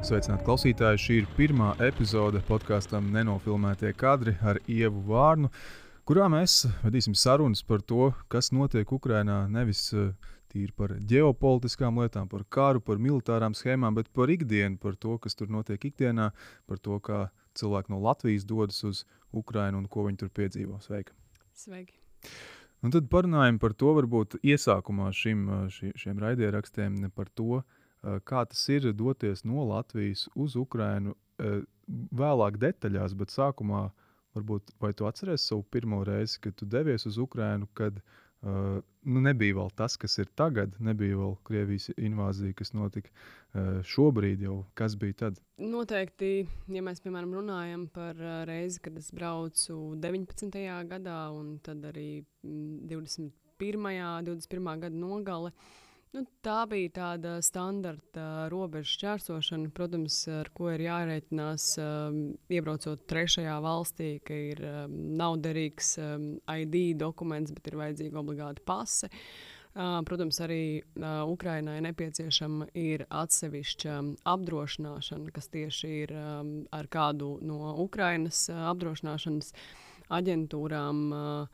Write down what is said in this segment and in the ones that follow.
Sveicināti klausītāji, šī ir pirmā epizode podkāstam Nenofilmētie kadri ar Ievu Vārnu, kurā mēs vedīsim sarunas par to, kas notiek Ukrainā, nevis tīri par ģeopolitiskām lietām, par karu, par militārām schēmām, bet par ikdienu, par to, kas tur notiek ikdienā, par to, kā cilvēki no Latvijas dodas uz Ukrainu un ko viņi tur piedzīvo. Sveika! Sveiki! Un tad parunājam par to, varbūt iesākumā šiem raidierakstiem, par to, kā tas ir doties no Latvijas uz Ukrainu, vēlāk detaļās, bet sākumā varbūt, vai tu atceries savu pirmo reizi, kad tu devies uz Ukrainu, kad nebija vēl tas, kas ir tagad, nebija vēl Krievijas invāzija, kas notika šobrīd jau, kas bija tad? Noteikti, ja mēs, piemēram, runājam par reizi, kad es braucu 19. gadā un tad arī 21. gada nogale, tā bija tāda standarta robežu šķērsošana, protams, ar ko ir jārēķinās, iebraucot trešajā valstī, ka ir nav derīgs ID dokuments, bet ir vajadzīga obligāti pase. Protams, arī Ukrainai nepieciešama ir atsevišķa apdrošināšana, kas tieši ir ar kādu no Ukrainas apdrošināšanas aģentūrām.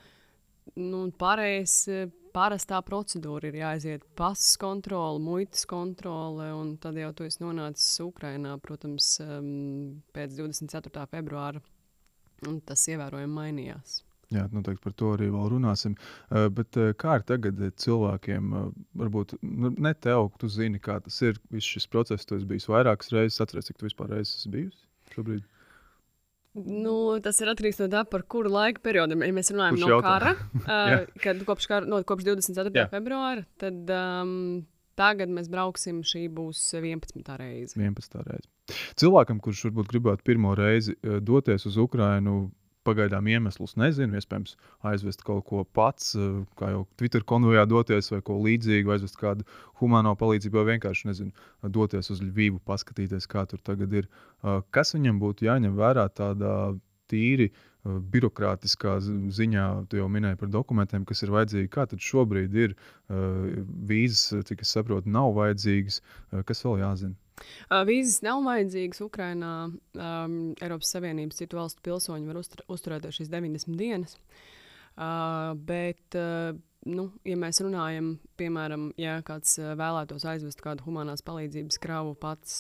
Parastā procedūra ir jāaiziet pasas kontrole, muitas kontrole, un tad jau tu esi nonācis Ukrainā, protams, pēc 24. februāra, un tas ievērojami mainījās. Jā, noteikti par to arī vēl runāsim. Bet kā ir tagad cilvēkiem, varbūt ne tev, tu zini, kā tas ir, viss šis process, tu esi bijis vairākas reizes, atceries, cik tu vispār reizes esi bijusi šobrīd? Tas ir atkarīgs no tā, par kuru laika periodu. Ja mēs runājam kara, kad kopš 24. februāra, tad tagad mēs brauksim, šī būs 11. reize. 11. reize. Cilvēkam, kurš varbūt gribētu pirmo reizi doties uz Ukrainu, pagaidām iemeslus nezinu, iespējams aizvest kaut ko pats, kā jau Twitter konvojā doties vai ko līdzīgu, aizvest kādu humāno palīdzību, vai vienkārši, doties uz Ļvivu, paskatīties, kā tur tagad ir. Kas viņam būtu jāņem vērā tādā tīri birokrātiskā ziņā, tu jau minēji par dokumentiem, kas ir vajadzīgi, kā tad šobrīd ir vīzas, cik es saprotu, nav vajadzīgas, kas vēl jāzina? Vīzas nav vajadzīgas Ukrainā. Eiropas Savienības citu valstu pilsoņi var uzturēties šīs 90 dienas. Bet, ja mēs runājam, piemēram, ja kāds vēlētos aizvest kādu humanās palīdzības kravu pats,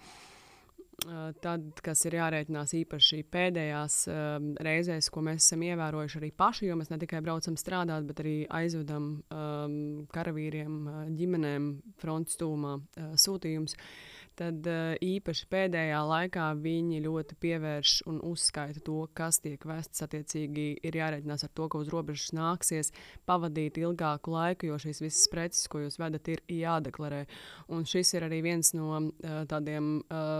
tad, kas ir jārēķinās īpaši pēdējās reizēs, ko mēs esam ievērojuši arī paši, jo mēs ne tikai braucam strādāt, bet arī aizvedam karavīriem, ģimenēm frontes tuvumā sūtījums. Tad īpaši pēdējā laikā viņi ļoti pievērš un uzskaita to, kas tiek vests. Attiecīgi ir jārēķinās ar to, ka uz robežas nāksies pavadīt ilgāku laiku, jo šīs visas preces, ko jūs vedat, ir jādeklarē. Un šis ir arī viens no tādiem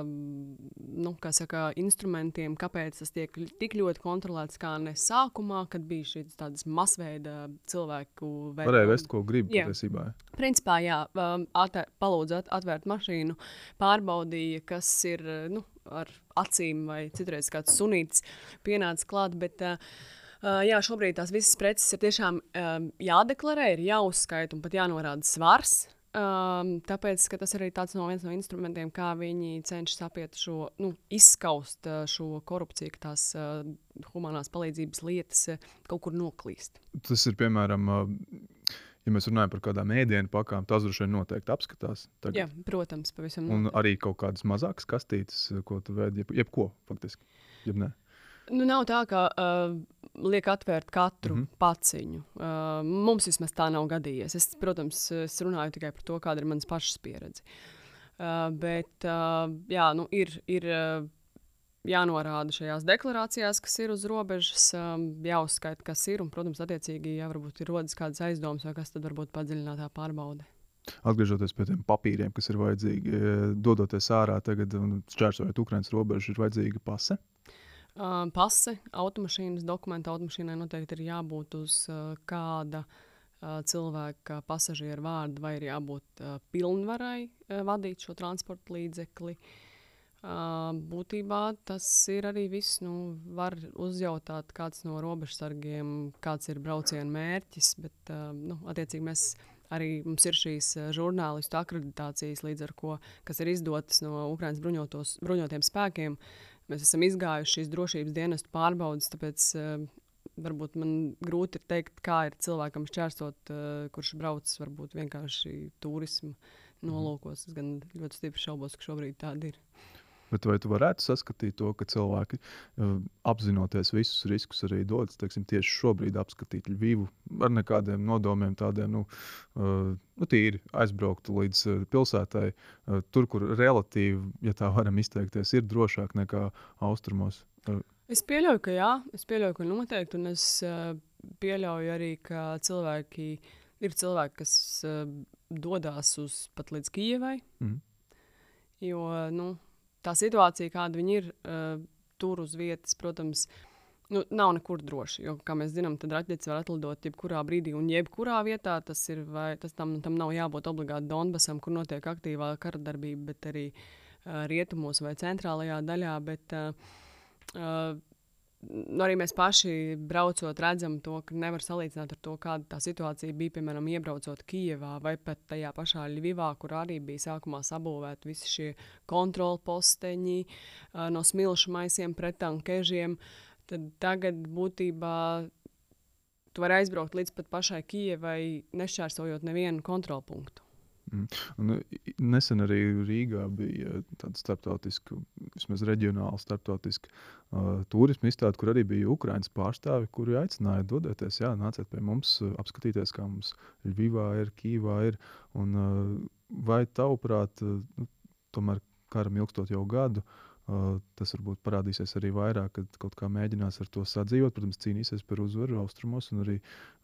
instrumentiem, kāpēc tas tiek tik ļoti kontrolēts kā ne sākumā, kad bija šīs tādas masveida cilvēku veida. Varēja vest, ko grib patiesībā. Principā, jā, palūdzu atvērt mašīnu, pārbaudīja, kas ir ar acīm vai citreiz kāds sunītis pienācis klāt, bet šobrīd tās visas preces ir tiešām jādeklarē, ir jāuzskaita un pat jānorāda svars, tāpēc, ka tas arī viens no instrumentiem, kā viņi cenšas apiet izskaust šo korupciju, ka tās humanās palīdzības lietas kaut kur noklīst. Tas ir, piemēram, ja mēs runājam par kādām ēdienu pakām, tās droši vien noteikti apskatās tagad. Jā, protams, pavisam un noteikti. Arī kaut kādas mazākas kastītes, ko tu vēdi, jebko faktiski, jeb ne? Nav tā, ka liek atvērt katru paciņu. Mums vismaz tā nav gadījies. Protams, es runāju tikai par to, kāda ir manas pašas pieredze. Bet ir jānorāda šajās deklarācijās, kas ir uz robežas, jāuzskaita, kas ir, un, protams, attiecīgi, ja varbūt ir rodas kādas aizdomas, vai kas tad varbūt padziļinātā pārbaude. Atgriežoties pie tiem papīriem, kas ir vajadzīgi, dodoties ārā tagad un šķērsojot Ukrainas robežu, ir vajadzīga pase? Pase, automašīnas dokumenti, automašīnai noteikti ir jābūt uz kāda cilvēka pasažieru vārda, vai ir jābūt pilnvarai vadīt šo transporta līdzekli. Būtībā tas ir arī viss. Var uzjautāt kāds no robežsargiem, kāds ir brauciena mērķis, bet attiecīgi mēs arī mums ir šīs žurnālistu akreditācijas, līdz ar ko, kas ir izdotas no Ukrainas bruņotiem spēkiem. Mēs esam izgājuši šīs drošības dienestu pārbaudes, tāpēc varbūt man grūti ir teikt, kā ir cilvēkam šķērsot, kurš brauc varbūt vienkārši turismu nolūkos. Es gan ļoti stipri šaubos, ka šobrīd tāda ir. Bet vai tu varētu saskatīt to, ka cilvēki, apzinoties visus riskus, arī dodas tieši šobrīd apskatīt Ļvivu ar nekādiem nodomiem tādiem, tīri aizbraukt līdz pilsētai, tur, kur relatīvi, ja tā varam izteikties, ir drošāk nekā austrumos? Es pieļauju, ka jā, es pieļauju, ka noteikti, un es pieļauju arī, ka ir cilvēki, kas dodās pat līdz Kijevai, jo, tā situācija, kāda viņi ir tur uz vietas, protams, nav nekur droši. Jo, kā mēs zinām, tad raķetes var atlidot jebkurā brīdī un jebkurā vietā. Tam nav jābūt obligāti Donbasam, kur notiek aktīvā karadarbība, bet arī rietumos vai centrālajā daļā. Bet arī mēs paši braucot redzam to, ka nevar salīdzināt ar to, kāda tā situācija bija, piemēram, iebraucot Kijevā vai pat tajā pašā Ļvivā, kur arī bija sākumā sabūvēti visi šie kontrolposteņi no smilšu maisiem pret tankežiem. Tad tagad būtībā tu vari aizbraukt līdz pat pašai Kijevai, nešķērsojot nevienu kontrolpunktu. Un nesen arī Rīgā bija tāda starptautiska, vismaz reģionāla starptautiska turisma izstāde, kur arī bija Ukrainas pārstāvi, kuri aicināja dodieties, nāciet pie mums, apskatīties, kā mums Ļvivā ir, Kijevā ir. Un vai tavuprāt, tomēr karam ilgstot jau gadu, tas varbūt parādīsies arī vairāk, kad kaut kā mēģinās ar to sadzīvot, protams, cīnīsies par uzvaru austrumos, un arī,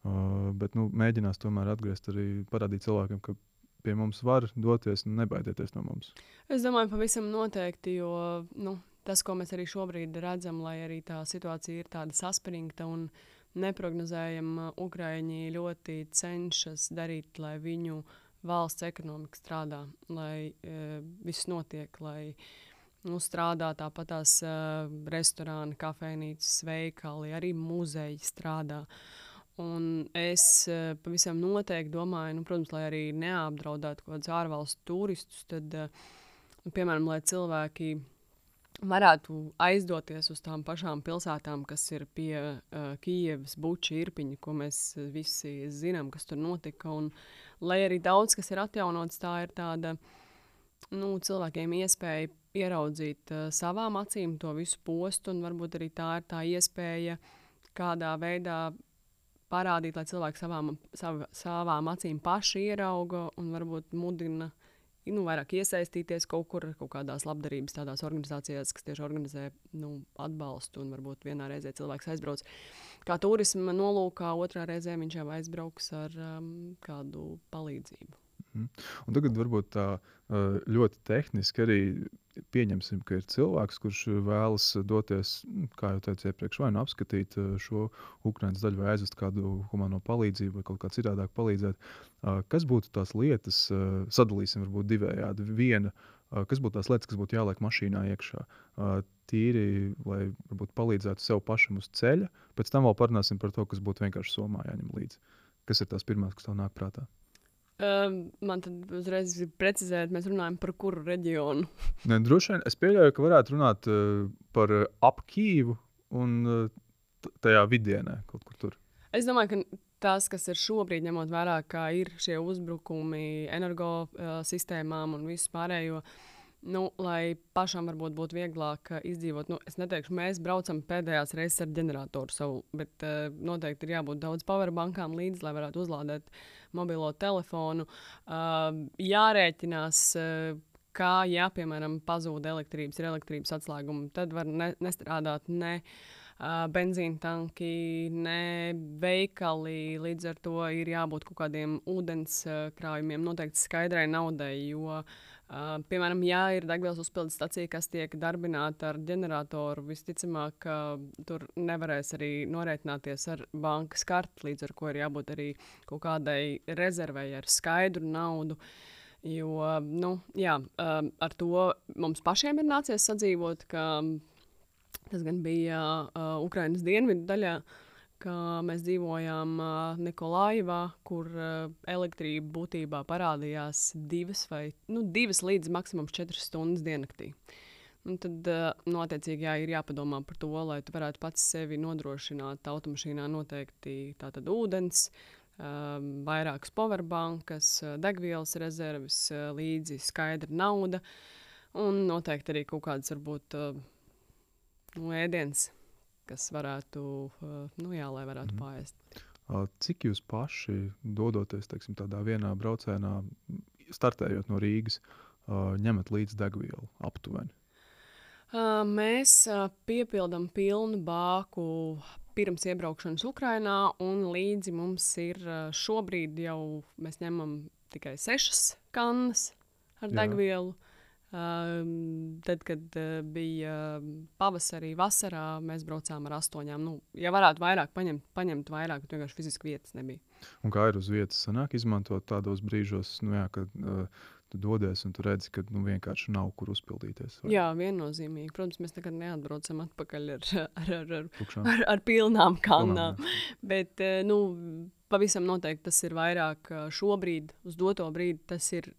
bet mēģinās tomēr atgriezt arī, parādīt cilvēkiem, ka pie mums var doties un nebaidieties no mums. Es domāju, pavisam noteikti, jo tas, ko mēs arī šobrīd redzam, lai arī tā situācija ir tāda saspringta un neprognozējama, Ukraiņi ļoti cenšas darīt, lai viņu valsts ekonomika strādā, lai viss notiek, lai strādā tāpat tās restorāni, kafejnīcas, veikali, arī muzeji strādā. Un es pavisam noteikti domāju, protams, lai arī neapdraudētu kaut kādus ārvalstu turistus, tad, piemēram, lai cilvēki varētu aizdoties uz tām pašām pilsētām, kas ir pie Kijevas, Buča, Irpiņa, ko mēs visi zinām, kas tur notika. Un, lai arī daudz, kas ir atjaunots, tā ir tāda cilvēkiem iespēja ieraudzīt savām acīm to visu postu, un varbūt arī tā ir tā iespēja kādā veidā parādīt, lai cilvēki savām acīm paši ierauga un varbūt mudina vairāk iesaistīties kaut kādās labdarības tādās organizācijās, kas tieši organizē atbalstu, un varbūt vienā reizē cilvēks aizbrauc kā turisma nolūkā, otrā reizē viņš jau aizbrauks ar kādu palīdzību. Un tagad varbūt tā ļoti tehniski arī pieņemsim, ka ir cilvēks, kurš vēlas doties, kā jau teicu iepriekš, vai apskatīt šo Ukrainas daļu vai aizvest kādu humano palīdzību vai kaut kā citādāk palīdzēt. Kas būtu tās lietas, sadalīsim varbūt divējādi. Viena, kas būtu tās lietas, kas būtu jāliek mašīnā iekšā? Tīri, lai varbūt palīdzētu sev pašam uz ceļa, pēc tam vēl parunāsim par to, kas būtu vienkārši somā jāņem līdzi. Kas ir tās pirmās, kas tev nāk prātā? Man tad uzreiz ir precizēt, mēs runājam par kuru reģionu. Droši vien es pieļauju, ka varētu runāt par ap Kijivu un tajā vidienē kaut kur tur. Es domāju, ka tas, kas ir šobrīd, ņemot vērā, kā ir šie uzbrukumi energosistēmām un visu pārējo, lai pašam varbūt būtu vieglāk izdzīvot. Es neteikšu, mēs braucam pēdējās reizes ar ģeneratoru savu, bet noteikti ir jābūt daudz powerbankām līdzi, lai varētu uzlādēt mobilo telefonu. Jārēķinās, kā, ja, piemēram, pazūd elektrības, ir elektrības atslēgumi, tad var nestrādāt ne benzīna tanki, ne veikali, līdz ar to ir jābūt kaut kādiem ūdens krājumiem, noteikti skaidrai naudai, jo piemēram, ja ir degvielas uzpildes stacija, kas tiek darbināta ar ģeneratoru, visticamāk, tur nevarēs arī norēķināties ar bankas karti, līdz ar ko ir jābūt arī kaut kādai rezervei ar skaidru naudu. Jo, ar to mums pašiem ir nācies sadzīvot, ka tas gan bija Ukrainas dienvidu daļā, ka mēs dzīvojām Nikolaivā, kur elektrība būtībā parādījās 2 līdz maksimums 4 stundas diennaktī. Un tad, attiecīgi, ir jāpadomā par to, lai tu varētu pats sevi nodrošināt. Automašīnā noteikti tātad ūdens, vairākas powerbankas, degvielas rezerves, līdzi skaidra nauda un noteikti arī kaut kāds varbūt ēdiens, kas varētu, lai varētu pāriest. Cik jūs paši dodoties, teiksim, tādā vienā braucienā, startējot no Rīgas, ņemat līdzi degvielu aptuveni? Mēs piepildām pilnu bāku pirms iebraukšanas Ukrainā, un līdzi mums ir šobrīd jau mēs ņemam tikai 6 kannas ar degvielu. Tad, kad bija pavasarī, vasarā, mēs braucām ar 8. Ja varētu vairāk paņemt vairāk, bet vienkārši fiziski vietas nebija. Un kā ir uz vietas sanāk izmantot tādos brīžos, kad tu dodies un tu redzi, ka vienkārši nav kur uzpildīties? Vai? Jā, viennozīmīgi. Protams, mēs nekad neatbraucam atpakaļ ar pilnām kannām. Bet pavisam noteikti tas ir vairāk šobrīd, uz doto brīdi, tas ir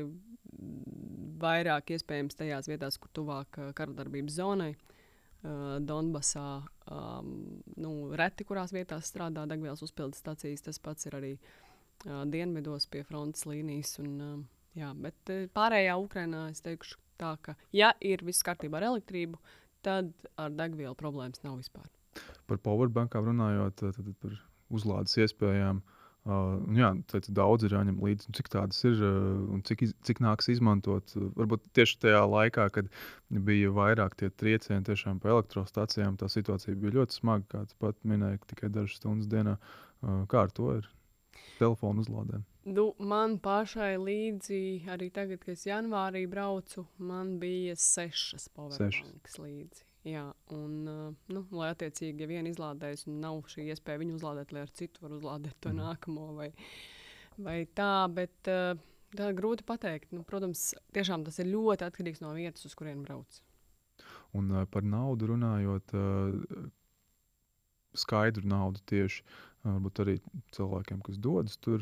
vairāk iespējams tajās vietās, kur tuvāk karadarbības zonai. Donbasā reti, kurās vietās strādā degvielas uzpildes stacijas. Tas pats ir arī dienvidos pie frontes līnijas. Bet pārējā Ukrainā es teikšu tā, ka ja ir viss kārtībā ar elektrību, tad ar degvielu problēmas nav vispār. Par powerbankām runājot, tad par uzlādes iespējām. Daudz ir jāņem līdzi, cik tādas ir un cik nāks izmantot. Varbūt tieši tajā laikā, kad bija vairāk tie triecieni tiešām pa elektrostacijām, tā situācija bija ļoti smaga, kā tu pat minēji, tikai dažas stundas dienā. Kā ar to ir? Telefonu uzlādēm. Man pašai līdzi, arī tagad, kad es janvārī braucu, man bija 6 powerbankas līdzi. Jā, un, lai attiecīgi, ja viena izlādējas un nav šī iespēja viņu uzlādēt, lai ar citu var uzlādēt to nākamo vai tā, bet tā grūti pateikt. Protams, tiešām tas ir ļoti atkarīgs no vietas, uz kurien brauc. Un par naudu runājot, skaidru naudu tieši, varbūt arī cilvēkiem, kas dodas tur,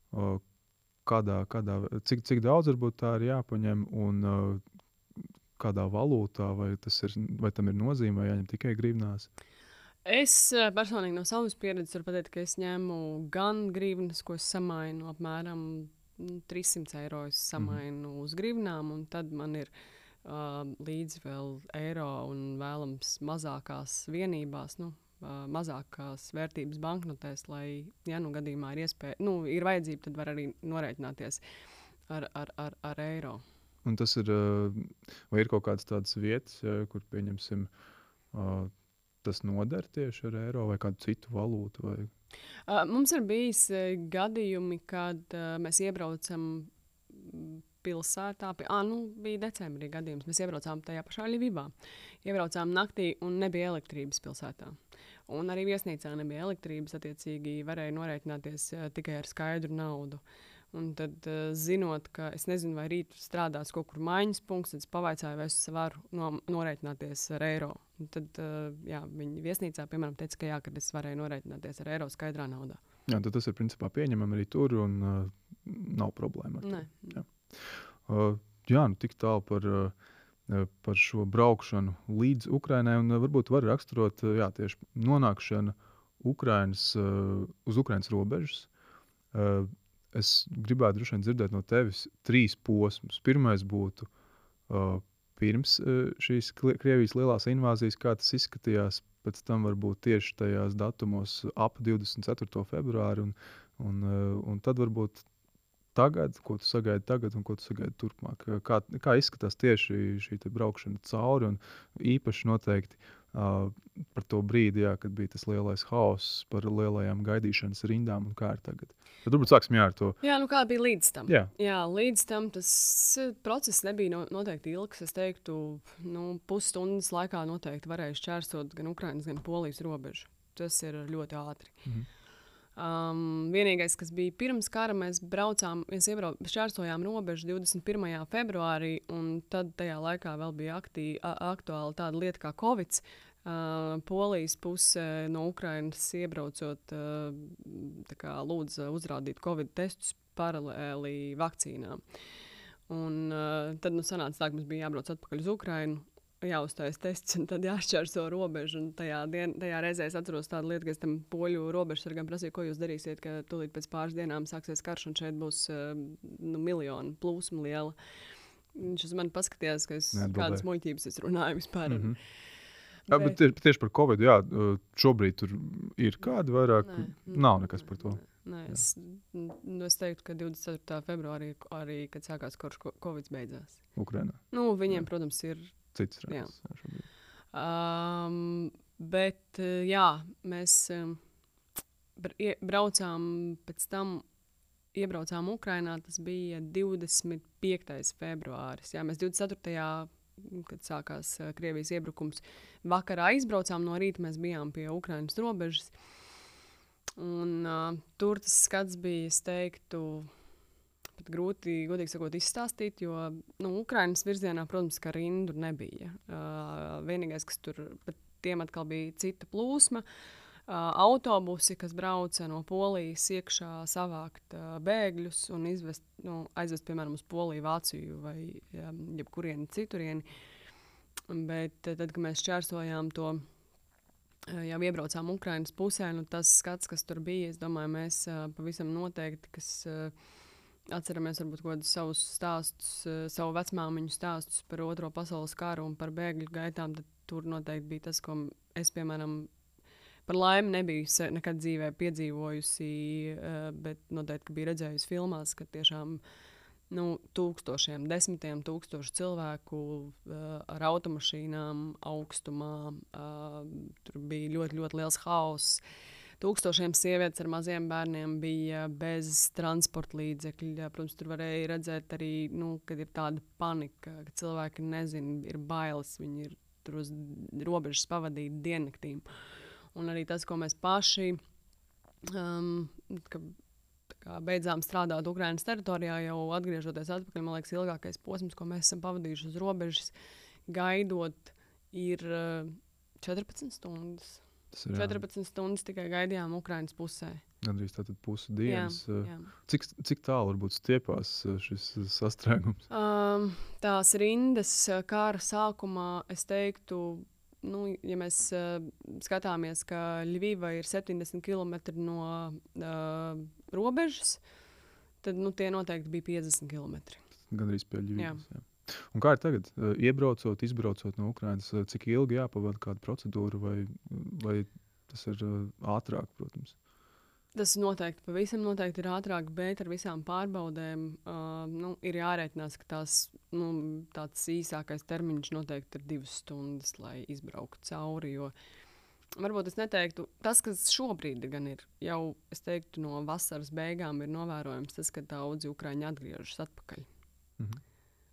cik daudz varbūt tā ir jāpaņem un kādā valūtā, vai tam ir nozīme, vai jāņem tikai grivnās? Es personīgi no savas pieredzes varu pateikt, ka es ņemu gan grivnas, ko es samainu apmēram 300 eiro es samainu uz grivnām, un tad man ir līdzi vēl eiro un vēlams mazākās vienībās, mazākās vērtības banknotēs, lai, ja gadījumā ir iespēja, ir vajadzība, tad var arī norēķināties ar eiro. Un tas ir, vai ir kaut kādas tādas vietas, kur pieņemsim, tas noder tieši ar eiro vai kādu citu valūtu? Vai? Mums ir bijis gadījumi, kad mēs iebraucam pilsētā. Bija decembrī gadījums. Mēs iebraucām tajā pašā Ļivivā. Iebraucām naktī un nebija elektrības pilsētā. Un arī viesnīcā nebija elektrības, attiecīgi varēja norēķināties tikai ar skaidru naudu. Un tad, zinot, ka es nezinu, vai rīt strādās kaut kur maiņas punkts, tad es pavaicāju, vai es varu norēķināties ar eiro. Un tad viņi viesnīcā, piemēram, teica, ka jā, kad es varēju norēķināties ar eiro skaidrā naudā. Jā, tad tas ir principā pieņemam arī tur un nav problēma ar to. Nē. Jā, tik tālu par šo braukšanu līdz Ukrainai, un varbūt var raksturot tieši nonākšanu uz Ukrainas robežas. Es gribētu droši vien dzirdēt no tevis 3 posmus. Pirmais būtu pirms šīs Krievijas lielās invāzijas, kā tas izskatījās, pēc tam varbūt tieši tajās datumos ap 24. februāri, un tad varbūt tagad, ko tu sagaidi tagad un ko tu sagaidi turpmāk. Kā izskatās tieši šī braukšana cauri, un īpaši noteikti par to brīdi, kad bija tas lielais hauss par lielajām gaidīšanas rindām, un kā ir tagad. Tad varbūt sāksim ar to. Jā, kā bija līdz tam? Jā, līdz tam tas process nebija noteikti ilgs. Es teiktu, pusstundas laikā noteikti varēju šķērsot gan Ukrainas, gan Polijas robežu. Tas ir ļoti ātri. Vienīgais, kas bija pirms kara, mēs šķērsojām robežu 21. februārī, un tad tajā laikā vēl bija aktuāla tāda lieta kā Covid. Polijas pusē no Ukrainas iebraucot, lūdza uzrādīt Covid testus paralēli vakcīnām. Un tad sanāca tā, ka mums bija jābrauc atpakaļ uz Ukrainu, jāuzstājas tests un tad jāšķērso robežu. Un tajā reizē es atceros tādu lietu, ka es tam poļu robežsargam prasīju, ko jūs darīsiet, ka tūlīt pēc pāris dienām sāksies karš un šeit būs miljonu plūsma liela. Viņš uz mani paskatījās, ka kādas muļķības es runāju vispār. Bet tieši par Covid, šobrīd tur ir kādi vairāk? Nav nekas par to. Nē, es teiktu, ka 24. februārī arī, kad sākās karš, Covid beidzās. Ukrainā? Viņiem, protams, ir cits redzes. Bet, mēs braucām pēc tam, iebraucām Ukrainā, tas bija 25. februāris. Jā, mēs 24. kad sākās Krievijas iebrukums, vakarā izbraucām no rīta, mēs bijām pie Ukrainas robežas. Un tur tas skats bija, es teiktu, pat grūti, godīgi sakot, izstāstīt, jo Ukrainas virzienā, protams, ka rindu nebija. Vienīgais, kas tur, pat tiem atkal bija cita plūsma, autobusi, kas brauca no Polijas iekšā savākt bēgļus un aizvest, piemēram, uz Poliju, Vāciju vai jebkurieni citurieni. Bet tad, kad mēs šķērsojām to, jau iebraucām Ukrainas pusē, tas skats, kas tur bija, es domāju, mēs pavisam noteikti, kas atceramies varbūt kaut kādus savus stāstus, savu vecmāmiņu stāstus par Otro pasaules karu un par bēgļu gaitām, tad tur noteikti bija tas, ko es, piemēram, par laimi nebiju nekad dzīvē piedzīvojusi, bet noteikti bija redzējusi filmās, ka tiešām tūkstošiem, desmitiem tūkstošu cilvēku ar automašīnām augstumā. Tur bija ļoti, ļoti liels hauss. Tūkstošiem sievietes ar maziem bērniem bija bez transporta līdzekļa. Protams, tur varēja redzēt arī, kad ir tāda panika, ka cilvēki nezina, ir bailes, viņi ir tur uz robežas pavadīt diennaktīm. Un arī tas, ko mēs paši beidzām strādāt Ukrainas teritorijā, jau atgriežoties atpakaļ, man liekas, ilgākais posms, ko mēs esam pavadījuši uz robežas, gaidot, ir 14 stundas. 14 stundas tikai gaidījām Ukrainas pusē. Gandrīz tātad pusi dienas. Jā. Cik tālu varbūt stiepās šis sastrēgums? Tās rindas kara sākumā, es teiktu, ja mēs skatāmies, ka Ļviva ir 70 km no robežas, tad tie noteikti bija 50 km. Gandrīz pie Ļvivas. Jā. Un kā ir tagad? Iebraucot, izbraucot no Ukrainas, cik ilgi jāpavada kāda procedūra vai tas ir ātrāk, protams? Tas noteikti, pavisam noteikti ir ātrāk, bet ar visām pārbaudēm ir jārēķinās, ka tāds īsākais termiņš noteikti ir 2 stundas, lai izbrauktu cauri, jo varbūt es neteiktu, tas, kas šobrīd gan ir, jau, es teiktu, no vasaras beigām ir novērojams tas, ka daudzi ukraiņi atgriežas atpakaļ. Mhm.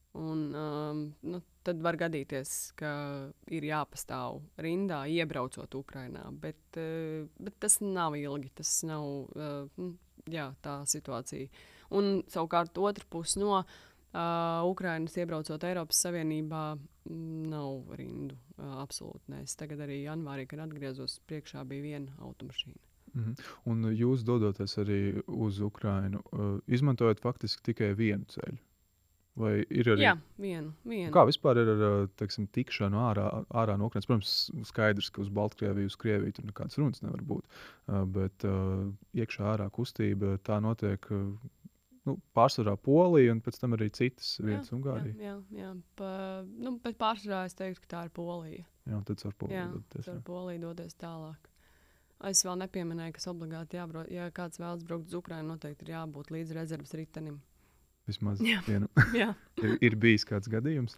Un tad var gadīties, ka ir jāpastāv rindā, iebraucot Ukrainā, bet tas nav ilgi, tas nav tā situācija. Un savukārt otra puse no Ukrainas iebraucot Eiropas Savienībā nav rindu, absolūti ne. Es tagad arī janvārī, kad atgriezos, priekšā bija viena automašīna. Mhm. Un jūs dodoties arī uz Ukrainu, izmantojat faktiski tikai vienu ceļu? Vai ir arī... Jā, vienu. Kā vispār ir ar tikšanu ārā no Ukrainas? Protams, skaidrs, ka uz Baltkrieviju, uz Krieviju tur nekāds runas nevar būt. Bet iekšā ārā kustība tā notiek pārsvarā Polija un pēc tam arī citas vietas Ungārija. Jā. Bet pārsvarā es teiktu, ka tā ir Polija. Jā, tad ar Poliju doties. Jā, ar Poliju doties tālāk. Es vēl nepieminēju, kas obligāti jābrauc. Ja kāds vēlas braukt uz Ukrainu, noteikti ir jābūt līdz rezerves ritenim. Vismaz vienam. ir bijis kāds gadījums?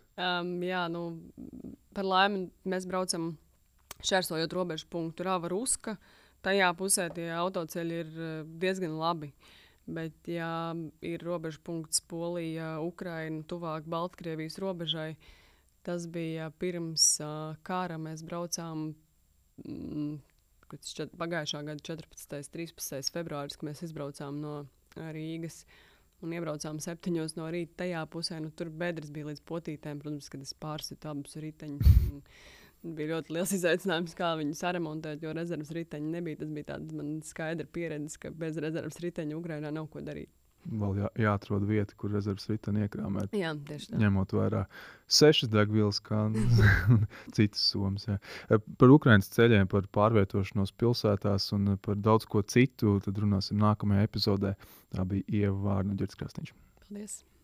Par laimi mēs braucam šķērsojot robežu punktu Rava-Ruska. Tajā pusē tie autoceļi ir diezgan labi. Bet, ja ir robežu punkts Polija, Ukraina, tuvāk Baltkrievijas robežai, tas bija pirms kara. Mēs braucām pagājušā gada 14. 13. februāris, kad mēs izbraucām no Rīgas. Un iebraucām 7 no rīta tajā pusē. Tur bedres bija līdz potītēm, protams, kad es pārsitu abus riteņus. bija ļoti liels izaicinājums, kā viņu saremontēt, jo rezerves riteņi nebija. Tas bija tāds man skaidra pieredze, ka bez rezerves riteņa Ukrainā nav ko darīt. Vēl jāatrod vieta, kur rezerves riteni iekrāmēt. Jā, tieši tā. Ņemot vērā 6 degvielas kanālas un citas somas. Jā. Par Ukrainas ceļiem, par pārvietošanos pilsētās un par daudz ko citu, tad runāsim nākamajā epizodē. Tā bija Ieva Vārna, Ģerts Krasniņš. Paldies!